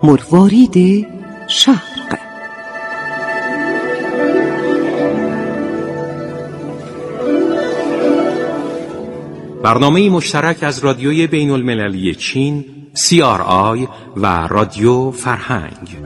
مروارید شرق. برنامه مشترک از رادیوی بین المللی چین CRI و رادیو فرهنگ.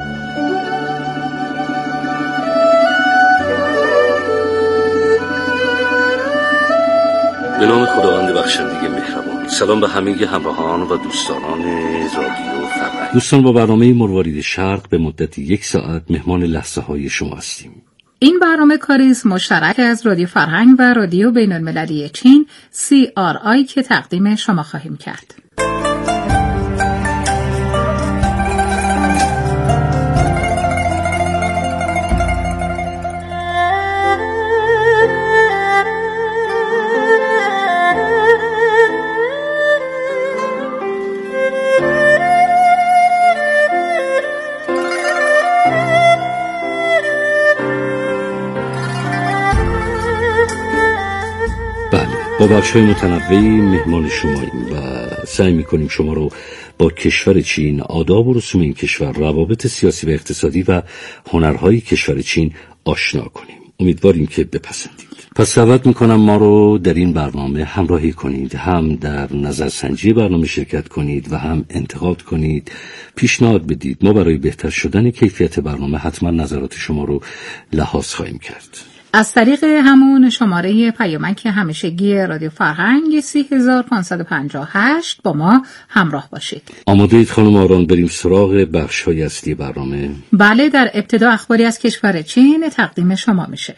به نام خداوند بخشنده مهربان. سلام به همه همراهان و دوستان رادیو فرهنگ. دوستان، با برنامه مروارید شرق به مدت 1 ساعت مهمان لحظه های شما هستیم. این برنامه کاری است مشترک از رادیو فرهنگ و رادیو بین المللی چین CRI که تقدیم شما خواهیم کرد. با بخش‌های متنوعی مهمان شماییم و سعی می‌کنیم شما رو با کشور چین، آداب و رسوم این کشور، روابط سیاسی و اقتصادی و هنرهای کشور چین آشنا کنیم. امیدواریم که بپسندید. پس دعوت می‌کنم ما رو در این برنامه همراهی کنید، هم در نظرسنجی برنامه شرکت کنید و هم انتقاد کنید، پیشنهاد بدید. ما برای بهتر شدن کیفیت برنامه حتما نظرات شما رو لحاظ خواهیم کرد. از طریق همون شماره پیامک همیشگی رادیو فرهنگ 3558 با ما همراه باشید. آماده اید خانم آران بریم سراغ بخش‌های اصلی برنامه؟ بله، در ابتدا اخباری از کشور چین تقدیم شما میشه.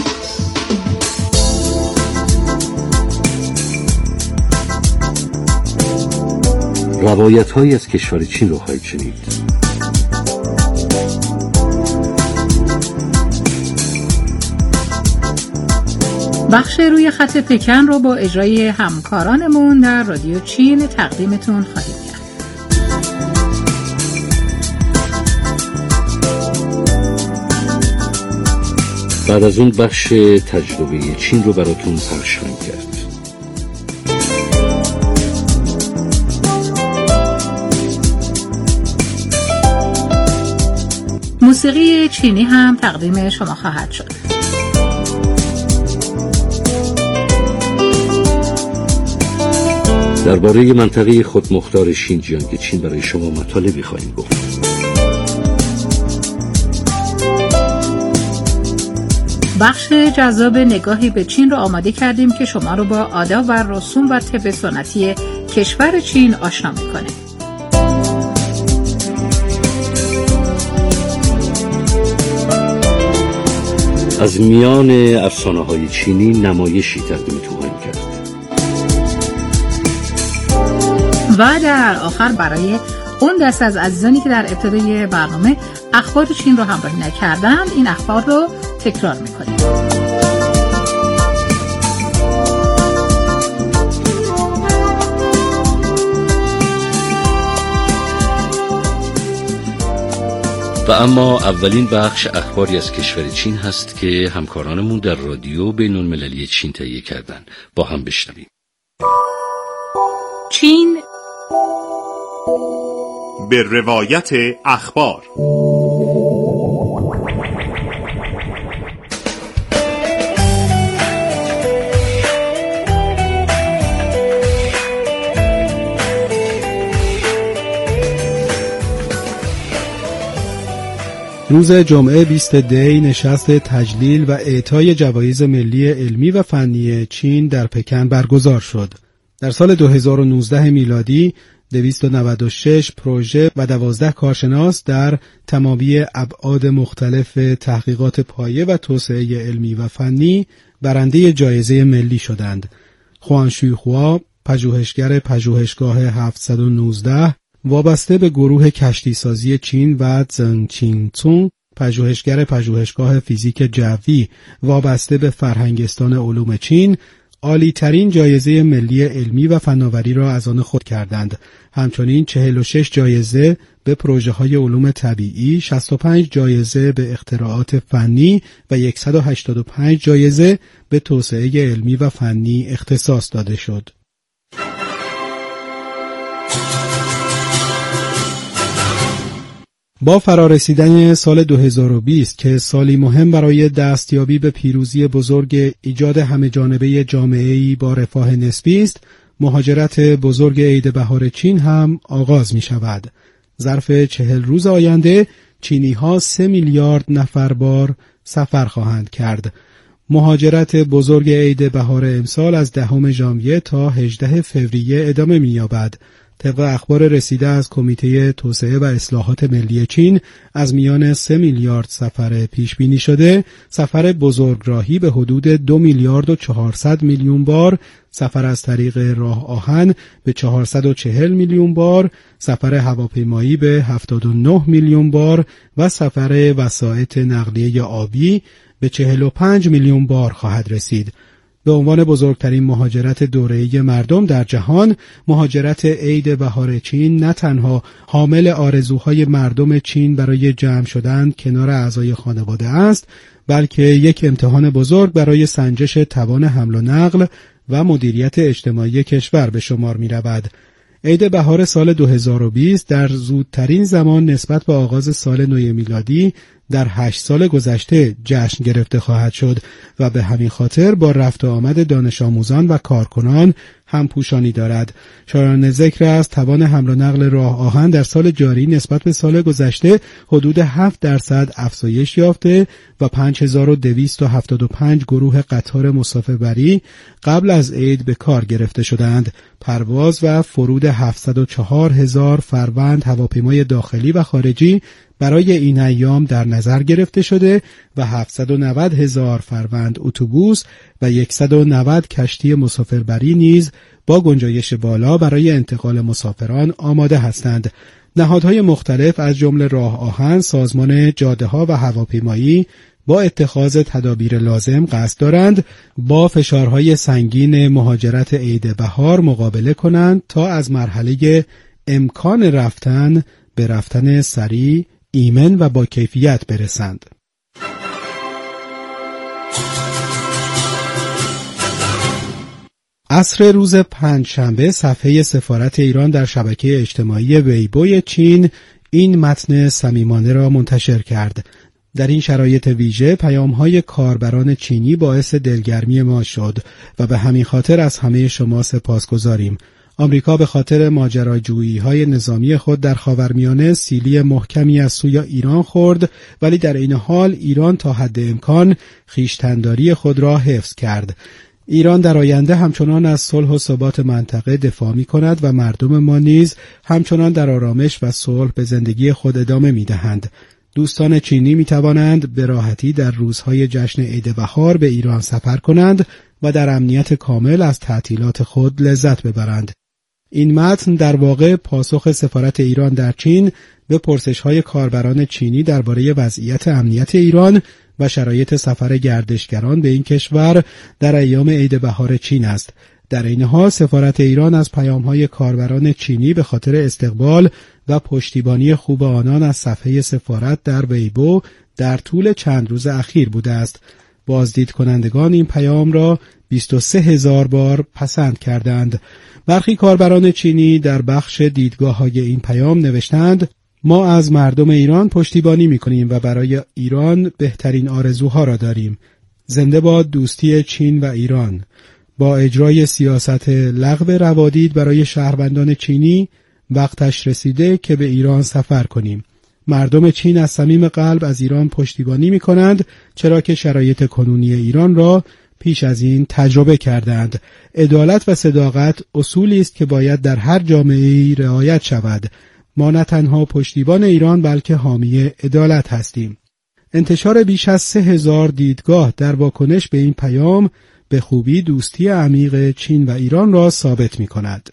روایت‌هایی از کشور چین رو خواهید شنید. بخش روی خط پکن رو با اجرای همکارانمون در رادیو چین تقدیمتون خواهیم کرد. بعد از اون بخش تجربه چین رو براتون پخش خواهیم کرد. موسیقی چینی هم تقدیم شما خواهد شد. درباره منطقه خودمختار شینجیانگ که چین برای شما مطالبی خواهیم گفت. بخش جذاب نگاهی به چین رو آماده کردیم که شما رو با آداب و رسوم و طب سنتی کشور چین آشنا می‌کنه. از میان افسانه‌های چینی نمایشی تقدیمتون خواهیم کرد. و در آخر برای اون دست از عزیزانی که در ابتدای برنامه اخبار چین رو همراهی نکردن، این اخبار رو تکرار میکنیم. و اما اولین بخش اخباری از کشور چین هست که همکارانمون در رادیو بین المللی چین تهیه کردن. با هم بشنویم. چین به روایت اخبار. روز جمعه 20 دی نشست تجلیل و اعطای جوایز ملی علمی و فنی چین در پکن برگزار شد. در سال 2019 میلادی 296 پروژه و 12 کارشناس در تمامی ابعاد مختلف تحقیقات پایه و توسعه علمی و فنی برنده جایزه ملی شدند. خوان شویخوا، پژوهشگر پژوهشگاه 719 وابسته به گروه کشتیسازی چین و زنگ چین چونگ، پژوهشگر پژوهشگاه فیزیک جوی وابسته به فرهنگستان علوم چین، عالی ترین جایزه ملی علمی و فناوری را از آن خود کردند. همچنین 46 جایزه به پروژه های علوم طبیعی، 65 جایزه به اختراعات فنی و 185 جایزه به توسعه علمی و فنی اختصاص داده شد. با فرارسیدن سال 2020 که سالی مهم برای دستیابی به پیروزی بزرگ ایجاد همه‌جانبه جامعه‌ای با رفاه نسبی است، مهاجرت بزرگ عید بهار چین هم آغاز می شود. ظرف 40 روز آینده چینی‌ها 3 میلیارد نفر بار سفر خواهند کرد. مهاجرت بزرگ عید بهار امسال از 10 ژانویه تا 18 فوریه ادامه می‌یابد. طبق اخبار رسیده از کمیته توسعه و اصلاحات ملی چین، از میان 3 میلیارد سفر پیش بینی شده، سفر بزرگراهی به حدود 2 میلیارد و 400 میلیون بار، سفر از طریق راه آهن به 440 میلیون بار، سفر هواپیمایی به 79 میلیون بار و سفر وسایط نقلیه آبی به 45 میلیون بار خواهد رسید. به عنوان بزرگترین مهاجرت دوره‌ای مردم در جهان، مهاجرت عید بهار چین نه تنها حامل آرزوهای مردم چین برای جمع شدن کنار اعضای خانواده است، بلکه یک امتحان بزرگ برای سنجش توان حمل و نقل و مدیریت اجتماعی کشور به شمار می‌رود. عید بهار سال 2020 در زودترین زمان نسبت به آغاز سال نو میلادی در 8 سال گذشته جشن گرفته خواهد شد و به همین خاطر با رفت و آمد دانش آموزان و کارکنان همپوشانی دارد. شایان ذکر است توان حمل و نقل راه آهن در سال جاری نسبت به سال گذشته حدود 7% افزایش یافته و 5275 گروه قطار مسافربری قبل از عید به کار گرفته شدند. پرواز و فرود 704,000 فروند هواپیمای داخلی و خارجی برای این ایام در نظر گرفته شده و 790,000 فروند اتوبوس و 190 کشتی مسافربری نیز با گنجایش بالا برای انتقال مسافران آماده هستند. نهادهای مختلف از جمله راه آهن، سازمان جاده‌ها و هواپیمایی با اتخاذ تدابیر لازم قصد دارند با فشارهای سنگین مهاجرت عید بهار مقابله کنند تا از مرحله امکان رفتن به رفتن سریع، ایمن و با کیفیت برسند. عصر روز پنجشنبه صفحه سفارت ایران در شبکه اجتماعی ویبوی چین این متن صمیمانه را منتشر کرد. در این شرایط ویژه پیام‌های کاربران چینی باعث دلگرمی ما شد و به همین خاطر از همه شما سپاسگزاریم. آمریکا به خاطر ماجراجویی‌های نظامی خود در خاورمیانه سیلی محکمی از سوی ایران خورد، ولی در این حال ایران تا حد امکان خویشتن‌داری خود را حفظ کرد. ایران در آینده همچنان از صلح و ثبات منطقه دفاع می‌کند و مردم ما نیز همچنان در آرامش و صلح به زندگی خود ادامه می‌دهند. دوستان چینی می‌توانند به راحتی در روزهای جشن عید بهار به ایران سفر کنند و در امنیت کامل از تعطیلات خود لذت ببرند. این متن در واقع پاسخ سفارت ایران در چین به پرسش‌های کاربران چینی درباره وضعیت امنیت ایران و شرایط سفر گردشگران به این کشور در ایام عید بهار چین است. در این حال سفارت ایران از پیام‌های کاربران چینی به خاطر استقبال و پشتیبانی خوب آنان از صفحه سفارت در ویبو در طول چند روز اخیر بوده است. بازدید کنندگان این پیام را 23,000 بار پسند کردند. برخی کاربران چینی در بخش دیدگاه‌های این پیام نوشتند: ما از مردم ایران پشتیبانی می‌کنیم و برای ایران بهترین آرزوها را داریم. زنده باد دوستی چین و ایران. با اجرای سیاست لغو روادید برای شهروندان چینی وقتش رسیده که به ایران سفر کنیم. مردم چین از صمیم قلب از ایران پشتیبانی می‌کنند، چرا که شرایط کنونی ایران را پیش از این تجربه کردند. عدالت و صداقت اصولی است که باید در هر جامعه‌ای رعایت شود. ما نه تنها پشتیبان ایران بلکه حامی عدالت هستیم. انتشار بیش از 3,000 دیدگاه در واکنش به این پیام به خوبی دوستی عمیق چین و ایران را ثابت می‌کند.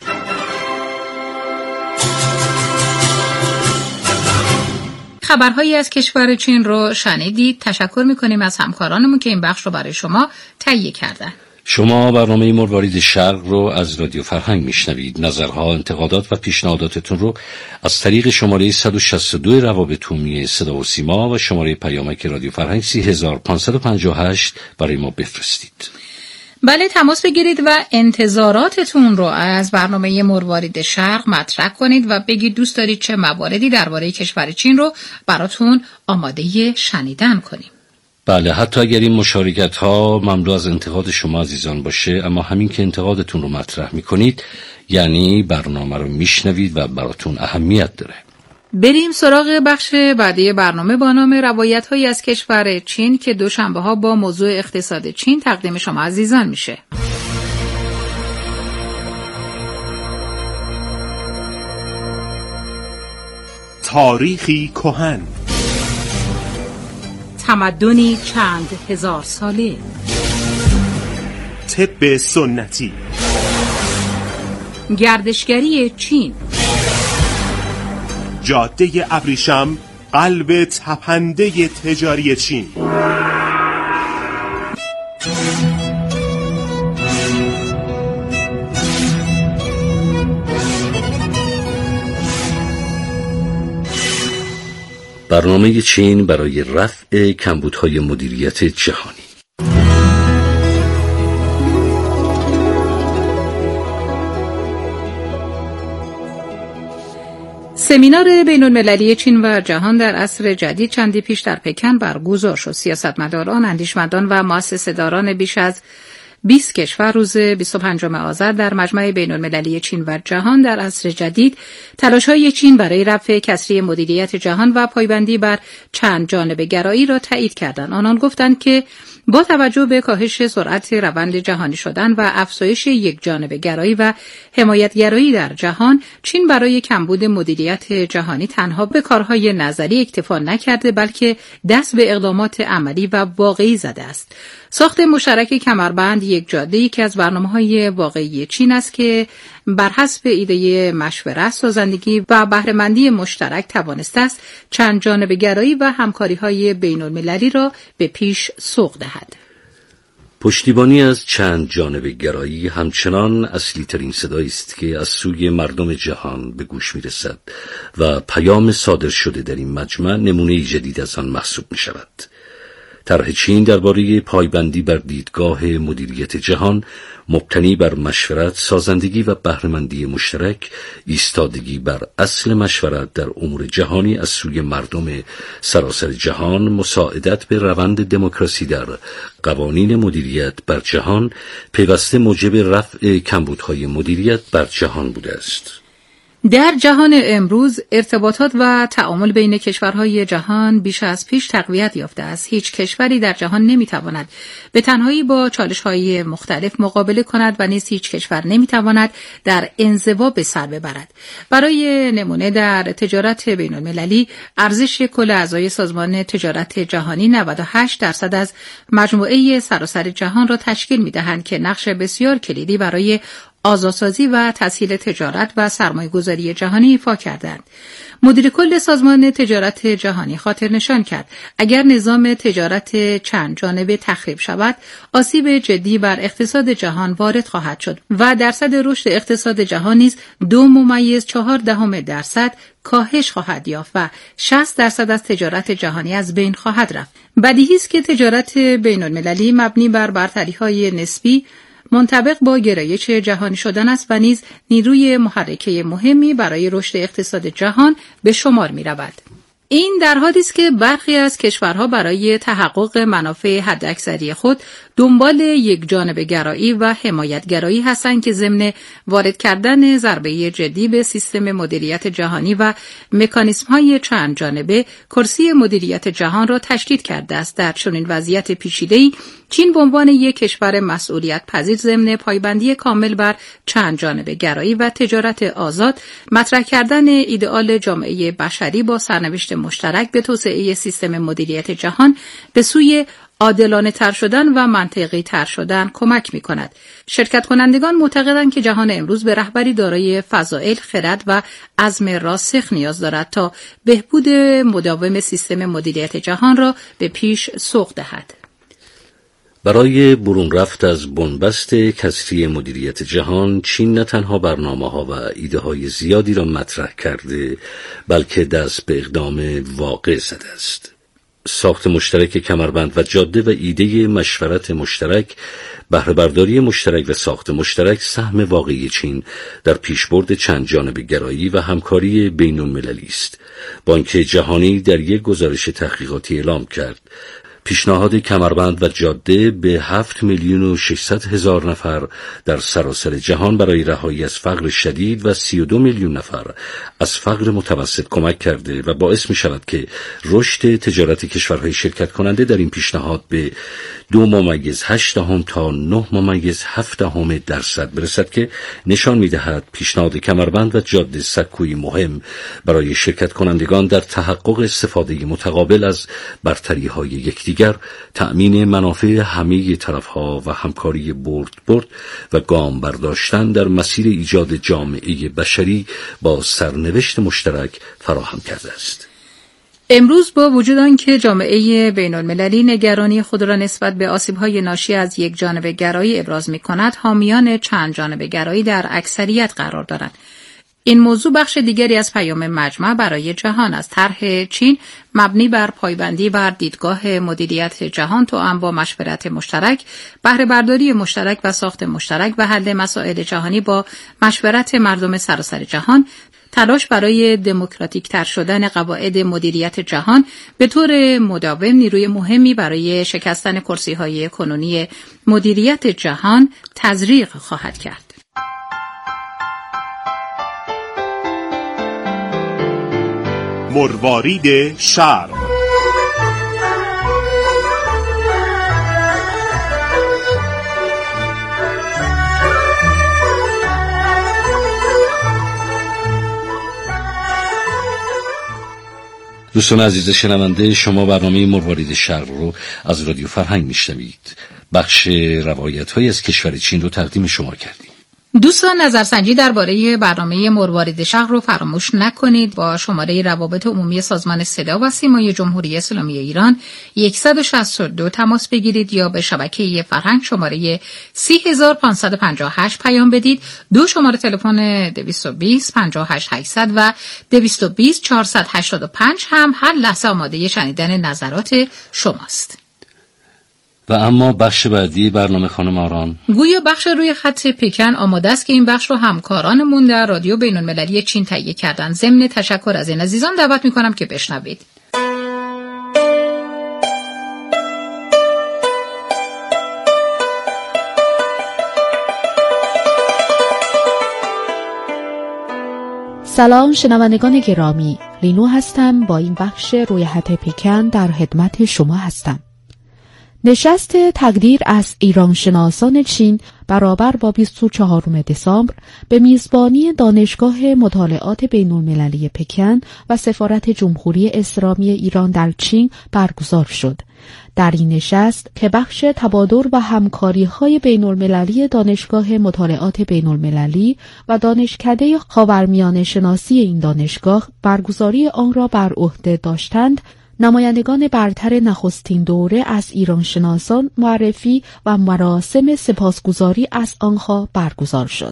خبرهایی از کشور چین رو شنیدید. تشکر می‌کنیم از همکارانمون که این بخش رو برای شما تهیه کردن. شما برنامه مروارید شرق رو از رادیو فرهنگ میشنوید. نظرها، انتقادات و پیشنهاداتتون رو از طریق شماره 162 روابط عمومی صدا و سیما و شماره پیامک رادیو فرهنگ 3558 برای ما بفرستید. بله، تماس بگیرید و انتظاراتتون رو از برنامه مروارید شرق مطرح کنید و بگید دوست دارید چه مواردی درباره کشور چین رو براتون آماده شنیدن کنیم. بله، حتی اگر این مشارکت ها مملو از انتقاد شما عزیزان باشه، اما همین که انتقادتون رو مطرح میکنید یعنی برنامه رو میشنوید و براتون اهمیت داره. بریم سراغ بخش بعدی برنامه با نام روایت‌هایی از کشور چین که دوشنبه‌ها با موضوع اقتصاد چین تقدیم شما عزیزان میشه. تاریخی کهن، تمدنی چند هزار ساله، طب سنتی، گردشگری چین، جاده ابریشم، قلب تپنده تجاری چین. برنامه چین برای رفع کمبودهای مدیریت جهانی. سمینار بین‌المللی چین و جهان در عصر جدید چندی پیش در پکن برگزار شد. سیاستمداران، اندیشمندان و مؤسسه‌داران بیش از 20 کشور روز 25 آذر در مجمع بین‌المللی چین و جهان در عصر جدید تلاش‌های چین برای رفع کسری مدیریت جهان و پایبندی بر چند جانبه گرایی را تایید کردند. آنان گفتند که با توجه به کاهش سرعت روند جهانی شدن و افزایش یک جانبه گرایی و حمایت گرایی در جهان، چین برای کمبود مدیریت جهانی تنها به کارهای نظری اکتفا نکرده بلکه دست به اقدامات عملی و واقعی زده است. ساخت مشترک کمربند یک جاده یکی از برنامه‌های واقعی چین است که بر حسب ایده مشورت، سازندگی و بهره‌مندی مشترک توانسته است چند جانبه گرایی و همکاری‌های بین‌المللی را به پیش سوق دهد. پشتیبانی از چند جانبه گرایی همچنان اصلی ترین صدایی است که از سوی مردم جهان به گوش می رسد و پیام صادر شده در این مجمع نمونه جدید از آن محسوب می شود. طرح چین درباره پایبندی بر دیدگاه مدیریت جهان مبتنی بر مشورت، سازندگی و بهره‌مندی مشترک، ایستادگی بر اصل مشورت در امور جهانی از سوی مردم سراسر جهان، مساعدت به روند دموکراسی در قوانین مدیریت بر جهان، پیوسته موجب رفع کمبودهای مدیریت بر جهان بوده است. در جهان امروز ارتباطات و تعامل بین کشورهای جهان بیش از پیش تقویت یافته است. هیچ کشوری در جهان نمیتواند به تنهایی با چالش‌های مختلف مقابله کند و نیز هیچ کشور نمیتواند در انزوا به سر ببرد. برای نمونه در تجارت بین‌المللی ارزش کل اعضای سازمان تجارت جهانی 98% از مجموعه سراسر جهان را تشکیل می‌دهند که نقش بسیار کلیدی برای آزادسازی و تسهیل تجارت و سرمایه‌گذاری جهانی ایفا کردند. مدیر کل سازمان تجارت جهانی خاطر نشان کرد اگر نظام تجارت چند جانبه تخریب شود، آسیب جدی بر اقتصاد جهان وارد خواهد شد و درصد رشد اقتصاد جهان نیز 2.4% کاهش خواهد یافت و 60% از تجارت جهانی از بین خواهد رفت. بدیهی است که تجارت بین‌المللی مبنی بر برتری‌های نسبی منطبق با گرایش جهانی شدن است و نیز نیروی محرکه مهمی برای رشد اقتصاد جهان به شمار می رود. این در حالی است که برخی از کشورها برای تحقق منافع حداکثری خود دنبال یک جانبه گرایی و حمایت گرایی هستند که ضمن وارد کردن ضربه جدی به سیستم مدیریت جهانی و مکانیزم‌های چند جانبه کرسی مدیریت جهان را تشدید کرده است. در چنین وضعیت پیچیده‌ای چین به عنوان یک کشور مسئولیت پذیر ضمن پایبندی کامل بر چند جانبه گرایی و تجارت آزاد، مطرح کردن ایدئال جامعه بشری با سرنوشت مشترک به توسعه سیستم مدیریت جهان به سوی عادلانه تر شدن و منطقی تر شدن کمک می کند. شرکت کنندگان معتقدند که جهان امروز به رهبری دارای فضائل، خرد و عزم راسخ نیاز دارد تا بهبود مداوم سیستم مدیریت جهان را به پیش سوق دهد. برای برون رفت از بنبست کسری مدیریت جهان، چین نه تنها برنامه‌ها و ایده‌های زیادی را مطرح کرده، بلکه دست به اقدام واقع زده است. ساخت مشترک کمربند و جاده و ایده مشورت مشترک، بهره برداری مشترک و ساخت مشترک سهم واقعی چین در پیشبرد چند جانبه گرایی و همکاری بین المللی است. بانک جهانی در یک گزارش تحقیقاتی اعلام کرد پیشنهاد کمربند و جاده به 7,600,000 نفر در سراسر جهان برای رهایی از فقر شدید و 32 میلیون نفر از فقر متوسط کمک کرده و باعث می شود که رشد تجارت کشورهای شرکت کننده در این پیشنهاد به 2.8 تا 9.7% برسد که نشان می دهد پیشنهاد کمربند و جاده سکویی مهم برای شرکت کنندگان در تحقق استفاده متقابل از برتری های یکدیگر، تأمین منافع همه طرفها و همکاری برد و گام برداشتن در مسیر ایجاد جامعه بشری با سرنوشت مشترک فراهم کرده است. امروز با وجود آنکه جامعه بین‌المللی نگرانی خود را نسبت به آسیب‌های ناشی از یک جانبه گرایی ابراز می‌کند، حامیان چند جانبه گرایی در اکثریت قرار دارند. این موضوع بخش دیگری از پیام مجمع برای جهان است. طرح چین مبنی بر پایبندی بر دیدگاه مدیریت جهان توأم با مشورت مشترک، بهره برداری مشترک و ساخت مشترک و حل مسائل جهانی با مشورت مردم سراسر جهان، تلاش برای دموکراتیک تر شدن قواعد مدیریت جهان به طور مداوم نیروی مهمی برای شکستن کرسی‌های کنونی مدیریت جهان تزریق خواهد کرد. مروارید شرق. دوستان عزیز شنونده، شما برنامه مروارید شرق رو از رادیو فرهنگ میشنوید. بخش روایت‌های از کشور چین رو تقدیم شما کردیم. دوستان نظرسنجی درباره برنامه مروارید شرق رو فراموش نکنید. با شماره روابط عمومی سازمان صدا و سیمای جمهوری اسلامی ایران 162 تماس بگیرید یا به شبکه فرهنگ شماره 30558 پیام بدید. دو شماره تلفن 220 58800 و 220 485 هم هر لحظه آماده شنیدن نظرات شماست. و اما بخش بعدی برنامه خانم آران، گویا بخش روی خط پکن آماده است که این بخش رو همکارانمون در رادیو بین‌المللی چین تهیه کردن. ضمن تشکر از این عزیزان دعوت می‌کنم که بشنوید. سلام شنوندگان گرامی، لینو هستم. با این بخش روی خط پکن در خدمت شما هستم. نشست تقدیر از ایران شناسان چین برابر با 24 دسامبر به میزبانی دانشگاه مطالعات بین‌المللی پکن و سفارت جمهوری اسلامی ایران در چین برگزار شد. در این نشست که بخش تبادل و همکاری‌های بین‌المللی دانشگاه مطالعات بین‌المللی و دانشکده خاورمیانه شناسی این دانشگاه برگزاری آن را بر عهده داشتند، نمایندگان برتر نخستین دوره از ایران شناسان معرفی و مراسم سپاسگزاری از آنها برگزار شد.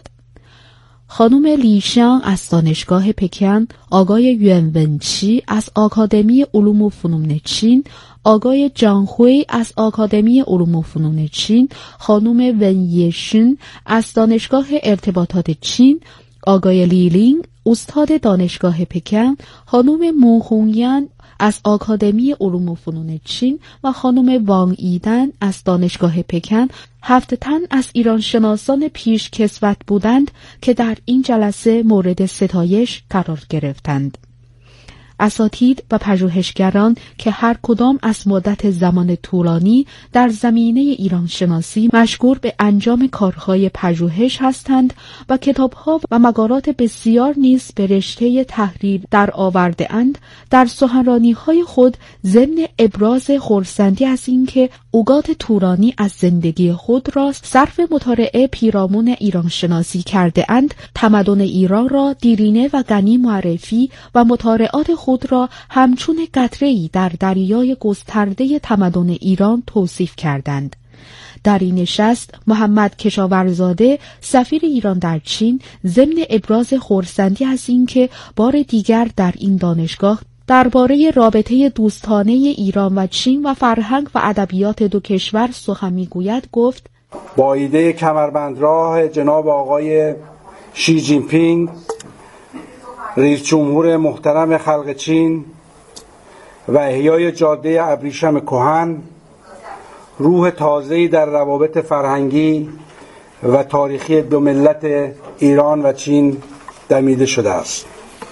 خانم لیشیان از دانشگاه پکن، آقای یون ونچی از آکادمی علوم و فنون چین، آقای جانخوی از آکادمی علوم و فنون چین، خانم ونیشین از دانشگاه ارتباطات چین، آقای لیلینگ استاد دانشگاه پکن، خانم موهونیان از آکادمی علوم و فنون چین و خانم وانگ ایدن از دانشگاه پکن 7 تن از ایران شناسان پیش کسوت بودند که در این جلسه مورد ستایش قرار گرفتند. اساتید و پژوهشگران که هر کدام از مدت زمان طولانی در زمینه ایران شناسی مشغول به انجام کارهای پژوهش هستند و کتابها و مقالات بسیار نیز به رشته تحریر در آورده اند، در سخنرانی‌های خود ضمن ابراز خرسندی از اینکه اوقات طولانی از زندگی خود را صرف مطالعه پیرامون ایران شناسی کرده اند، تمدن ایران را دیرینه و غنی معرفی و مطالعات خود را همچون قطره‌ای در دریای گسترده تمدن ایران توصیف کردند. در این نشست محمد کشاورزاده سفیر ایران در چین ضمن ابراز خرسندی از اینکه بار دیگر در این دانشگاه درباره رابطه دوستانه ایران و چین و فرهنگ و ادبیات دو کشور سخن می‌گوید گفت: با ایده کمربندراه جناب آقای شی جین پینگ رئیس جمهور محترم خلق چین و احیای جاده ابریشم کهن، روح تازه‌ای در روابط فرهنگی و تاریخی دو ملت ایران و چین دمیده شده است.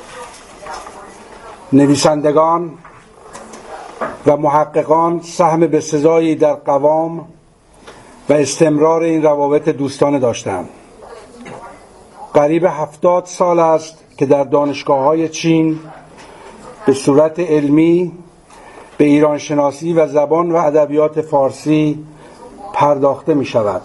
نویسندگان و محققان سهم بسزایی در قوام و استمرار این روابط دوستانه داشتند. قریب 70 سال است که در دانشگاه‌های چین به صورت علمی به ایران شناسی و زبان و ادبیات فارسی پرداخته می شود.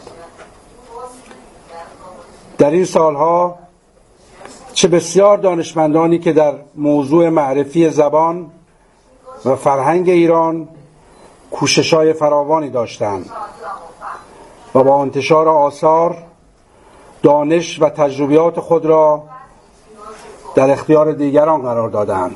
در این سالها چه بسیار دانشمندانی که در موضوع معرفی زبان و فرهنگ ایران کوشش‌های فراوانی داشتند و با انتشار آثار دانش و تجربیات خود را در اختیار دیگران قرار دادند.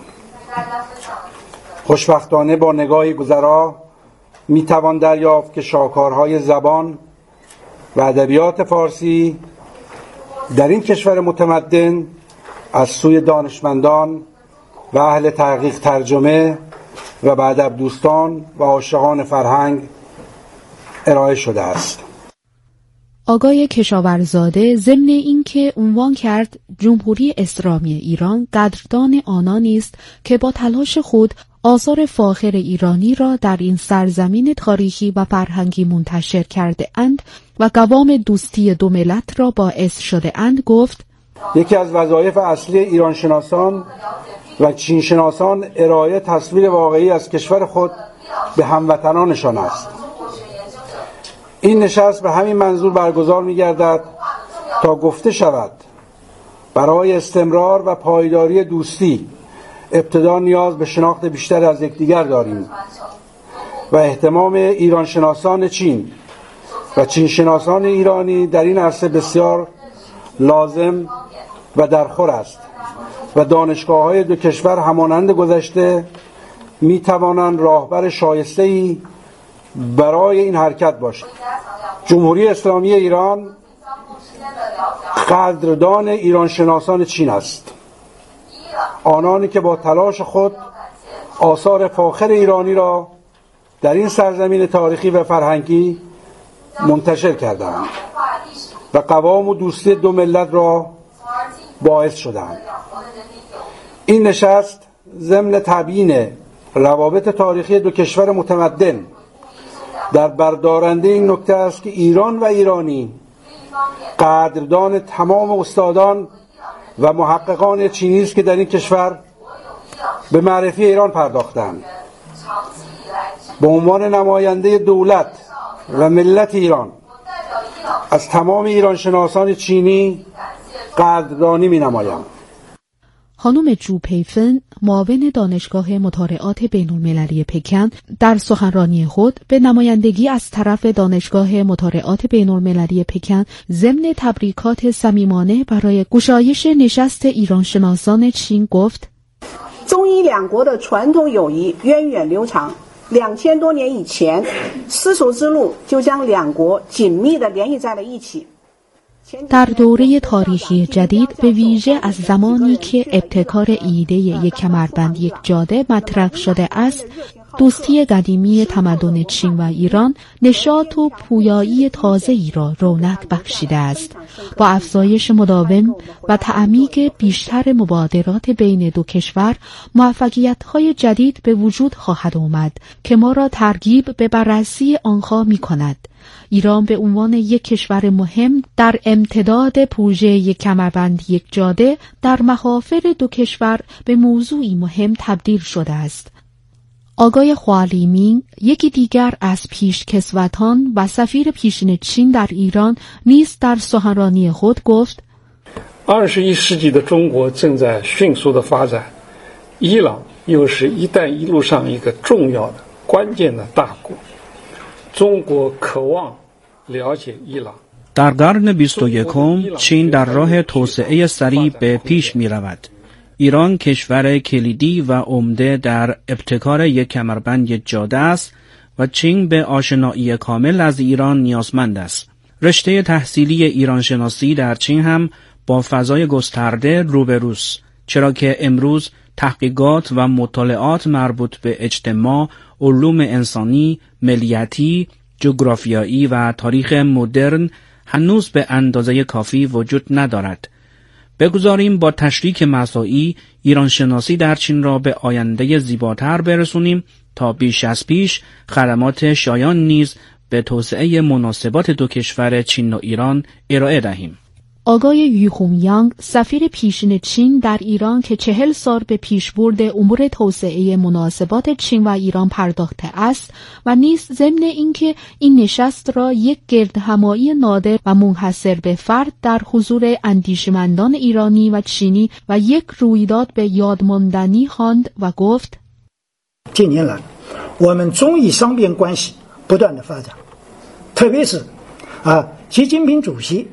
خوشبختانه با نگاهی گذرا میتوان دریافت که شاهکارهای زبان و ادبیات فارسی در این کشور متمدن از سوی دانشمندان و اهل تحقیق ترجمه و به ادب دوستان و عاشقان فرهنگ ارائه شده است. آقای کشاورزاده ضمن اینکه عنوان کرد جمهوری اسلامی ایران قدردان آنانی است که با تلاش خود آثار فاخر ایرانی را در این سرزمین تاریخی و فرهنگی منتشر کرده اند و قوام دوستی دو ملت را باعث شده اند، گفت: یکی از وظایف اصلی ایران شناسان و چین شناسان ارائه تصویر واقعی از کشور خود به هموطنانشان است. این نشست به همین منظور برگزار می‌گردد تا گفته شود برای استمرار و پایداری دوستی ابتدا نیاز به شناخت بیشتر از یکدیگر داریم و اهتمام ایران شناسان چین و چین شناسان ایرانی در این عرصه بسیار لازم و درخور است و دانشگاه‌های دو کشور همانند گذشته می توانند راهبر شایسته‌ای برای این حرکت باشند. جمهوری اسلامی ایران قدردان ایران شناسان چین است، آنانی که با تلاش خود آثار فاخر ایرانی را در این سرزمین تاریخی و فرهنگی منتشر کردند و قوام و دوستی دو ملت را باعث شدند. این نشست ضمن تبیین روابط تاریخی دو کشور متمدن در بردارنده این نکته است که ایران و ایرانی قدردان تمام استادان و محققان چینی است که در این کشور به معرفی ایران پرداختند. به عنوان نماینده دولت و ملت ایران از تمام ایران شناسان چینی قدردانی می نمایم. خانم جو پیفن، معاون دانشگاه مطالعات بین‌المللی پکن، در سخنرانی خود به نمایندگی از طرف دانشگاه مطالعات بین‌المللی پکن ضمن تبریکات صمیمانه برای گشایش نشست ایران شناسان چین گفت: 中伊两国的传统友谊源远流长，2000多年以前，丝绸之路就将两国紧密地联系在了一起。 در دوره تاریخی جدید به ویژه از زمانی که ابتکار ایده یک کمربند یک جاده مطرح شده است، دوستی قدیمی تمدن چین و ایران نشاط و پویایی تازه‌ای را رونق بخشیده است. با افزایش مداوم و تعمیق بیشتر مبادرات بین دو کشور، موفقیت‌های جدید به وجود خواهد آمد که ما را ترغیب به بررسی آنها می‌کند. ایران به عنوان یک کشور مهم در امتداد پروژه یک کمربند یک جاده در محافل دو کشور به موضوعی مهم تبدیل شده است. آقای خوالیمین، یکی دیگر از پیشکسوتان و سفیر پیشین چین در ایران، نیز در سخنرانی خود گفت: 21世纪的中国正在迅速的发展，伊朗又是一带一路上一个重要的关键的大国。中国渴望了解伊朗。 در قرن 21 چین در راه توسعه سریع به پیش می رود. ایران کشور کلیدی و عمده در ابتکار یک کمربند جاده است و چین به آشنایی کامل از ایران نیازمند است. رشته تحصیلی ایرانشناسی در چین هم با فضای گسترده روبروست، چرا که امروز تحقیقات و مطالعات مربوط به اجتماع، علوم انسانی، ملیتی، جغرافیایی و تاریخ مدرن هنوز به اندازه کافی وجود ندارد. بگذاریم با تشریک مساعی ایرانشناسی در چین را به آینده زیباتر برسونیم تا بیش از پیش خدمات شایان نیز به توسعه مناسبات دو کشور چین و ایران ارائه دهیم. آقای یوخونیانگ، سفیر پیشین چین در ایران که 40 سال به پیشبرد امور توسعه مناسبات چین و ایران پرداخته است و نیز ضمن اینکه این نشست را یک گردهمایی نادر و منحصر به فرد در حضور اندیشمندان ایرانی و چینی و یک رویداد به یاد ماندنی خواند و گفت: 近年来我们中意双边关系不断的发展，特别是习近平主席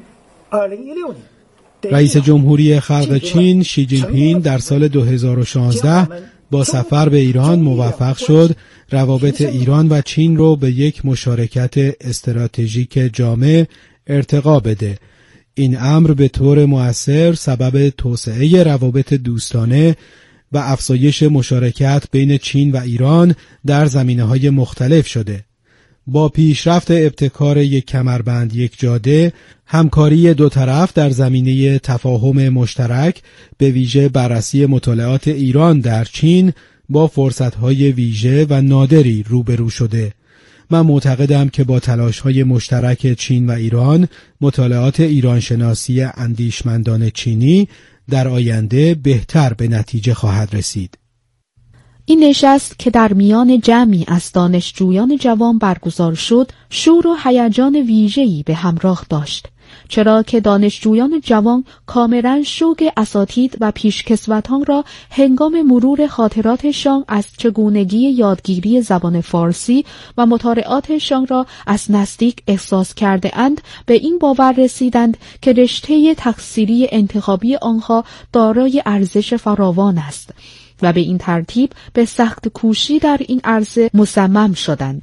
رئیس جمهوری خلق چین شی جین پینگ در سال 2016 با سفر به ایران موفق شد روابط ایران و چین رو به یک مشارکت استراتژیک جامع ارتقا بده. این امر به طور مؤثر سبب توسعه روابط دوستانه و افزایش مشارکت بین چین و ایران در زمینه‌های مختلف شده. با پیشرفت ابتکار یک کمربند یک جاده، همکاری دو طرف در زمینه تفاهم مشترک به ویژه بررسی مطالعات ایران در چین با فرصت‌های ویژه و نادری روبرو شده. من معتقدم که با تلاش‌های مشترک چین و ایران، مطالعات ایرانشناسی اندیشمندان چینی در آینده بهتر به نتیجه خواهد رسید. این نشست که در میان جمعی از دانشجویان جوان برگزار شد، شور و هیجان ویژه‌ای به همراه داشت، چرا که دانشجویان جوان کاملا شوق اساتید و پیشکسوتان را هنگام مرور خاطراتشان از چگونگی یادگیری زبان فارسی و مطالعاتشان را از نزدیک احساس کرده اند، به این باور رسیدند که رشته تحصیلی انتخابی آنها دارای ارزش فراوان است و به این ترتیب به سخت کوشی در این عرصه مصمم شدند.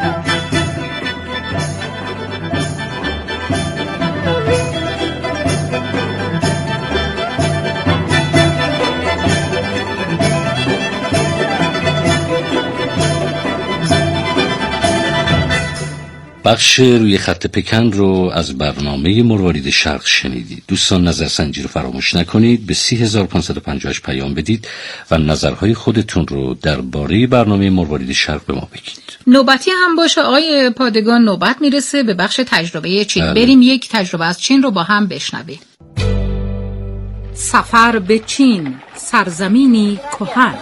بخش روی خط پکن رو از برنامه مروارید شرق شنیدید. دوستان نظرسنجی رو فراموش نکنید، به 3558 پیام بدید و نظرهای خودتون رو درباره برنامه مروارید شرق به ما بگید. نوبتی هم باشه آقای پادگان، نوبت میرسه به بخش تجربه چین. بریم یک تجربه از چین رو با هم بشنویم. سفر به چین، سرزمینی کهن.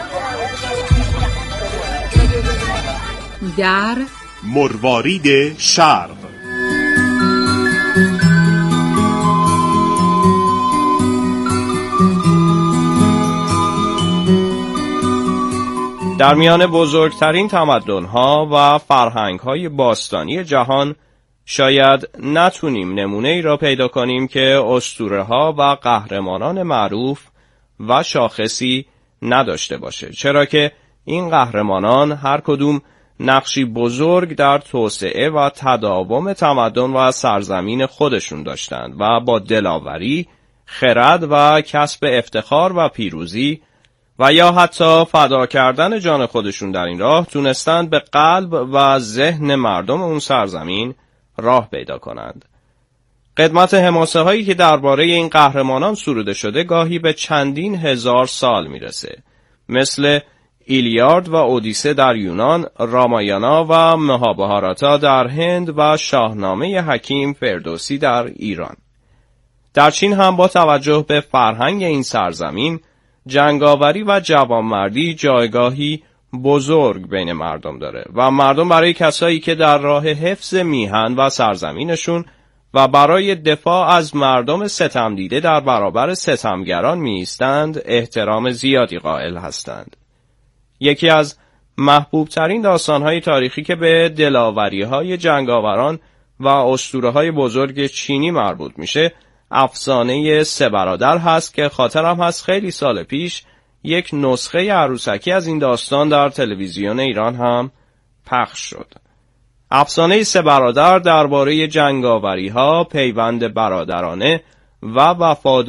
در مروارید شرق. در میان بزرگترین تمدن‌ها و فرهنگ‌های باستانی جهان شاید نتونیم نمونه‌ای را پیدا کنیم که اسطوره‌ها و قهرمانان معروف و شاخصی نداشته باشه، چرا که این قهرمانان هر کدوم نقشی بزرگ در توسعه و تداوم تمدن و سرزمین خودشون داشتند و با دلاوری، خرد و کسب افتخار و پیروزی و یا حتی فدا کردن جان خودشون در این راه تونستند به قلب و ذهن مردم اون سرزمین راه پیدا کنند. قدمت حماسه هایی که درباره این قهرمانان سروده شده گاهی به چندین هزار سال میرسه، مثل ایلیاد و اودیسه در یونان، رامایانا و مهابهاراتا در هند و شاهنامه حکیم فردوسی در ایران. در چین هم با توجه به فرهنگ این سرزمین، جنگاوری و جوانمردی جایگاهی بزرگ بین مردم داره و مردم برای کسایی که در راه حفظ میهن و سرزمینشون و برای دفاع از مردم ستم دیده در برابر ستمگران می ایستند احترام زیادی قائل هستند. یکی از محبوب ترین داستان‌های تاریخی که به دلاوری‌های جنگاوران و اسطوره‌های بزرگ چینی مربوط میشه، افسانه سه برادر هست که خاطرم هست خیلی سال پیش یک نسخه عروسکی از این داستان در تلویزیون ایران هم پخش شد. افسانه سه برادر درباره جنگاوری‌ها، پیوند برادرانه و وفاداری